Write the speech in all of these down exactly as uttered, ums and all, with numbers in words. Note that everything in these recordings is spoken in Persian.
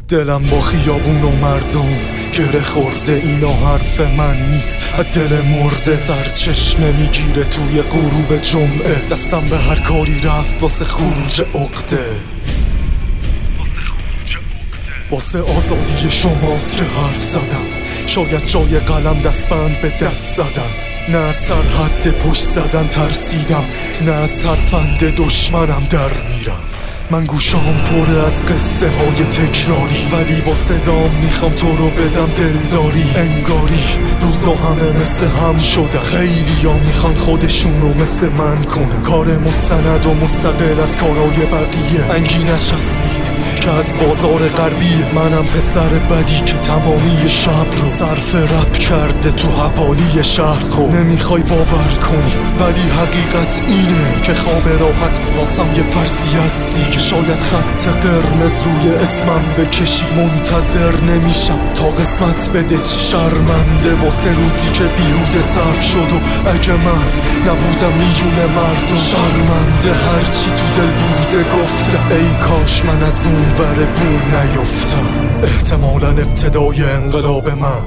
دلم با خیابون و مردم گره خورده، اینا حرف من نیست، از دل مرده. سرچشمه میگیره توی غروب جمعه، دستم به هر کاری رفت واسه خروج عقده، واسه آزادی شماست که حرف زدم، شاید جای قلم دستبند به دست زدم. نه از سرحد پشت زدن ترسیدم، نه از ترفند دشمنم در میرم. من گوشام پره از قصه های تکراری، ولی با صدام میخوام تو رو بدم دلداری. انگاری روزا همه مثل هم شدن، خیلی ها میخوان خودشون رو مثل من کنن، کار مستند و مستقل از کارهای بقیه. انگی نچسبید که از بازار غربیه، منم پسر بدی که تمامی شب رو صرف رپ کرده تو حوالی شهر. خب نمیخوای باور کنی ولی حقیقت اینه که خواب راحت واسم یه فرضی هستی، که شاید خط قرمز روی اسمم بکشی. منتظر نمیشم تا قسمت بده چی، شرمنده واسه روزی که بیهوده صرف شد و اگه من نبودم میون مردم. شرمنده هرچی تو دل بوده گفتم، ای کاش من از اون ور بوم نیفتم. احتمالاً ابتدای انقلاب من،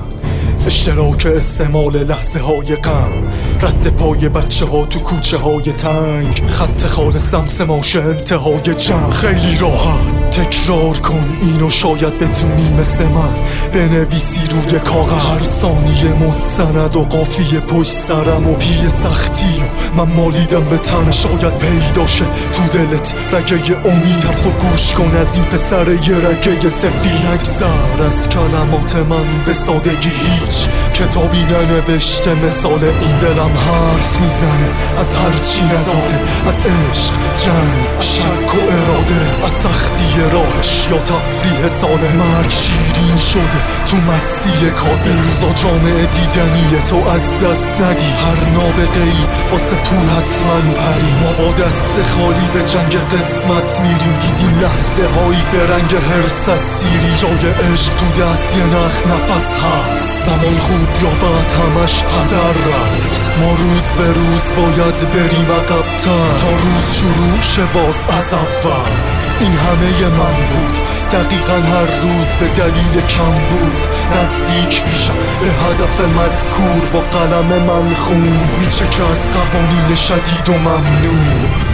اشتراک استعمال لحظه های غم، رد پای بچه ها تو کوچه های تنگ، خط خالصم سماش انتهای جنگ. خیلی راحت تکرار کن اینو، شاید بتونی مثل من بنویسی روی کاغذ هر ثانیه مستند و قافیه پشت سرم و پی سختی و من مالیدم به تن. شاید پیداشه تو دلت رگه امیدت و گوش کن از این پسر یه رگه سفید. نگذر از کلمات من به سادگی، هیچ کتابی ننوشته مثال این. دلم حرف میزنه از هرچی نداره، از عشق، جنگ، شک و اراده، از سختی راهش یا تفریح ساله. مرگ شیرین شده تو مستی کازه، این روزا جامعه دیدنیه تو از دست ندی. هر نابغه‌ای واسه پول حتما پری، ما با دست خالی به جنگ قسمت میریم. دیدیم لحظه هایی به رنگ حرص از سیری، جای عشق تو دست یه نخ نفس هست. زمان خوب یا بعد همش هدر رفت، ما روز به روز باید بریم عقب‌تر تا روز شروع شه باز از اول. این همه من بود، دقیقا هر روز به دلیل کم بود. نزدیک میشم به هدف مذکور، با قلم من خون میچه که از قوانین شدید و ممنوع.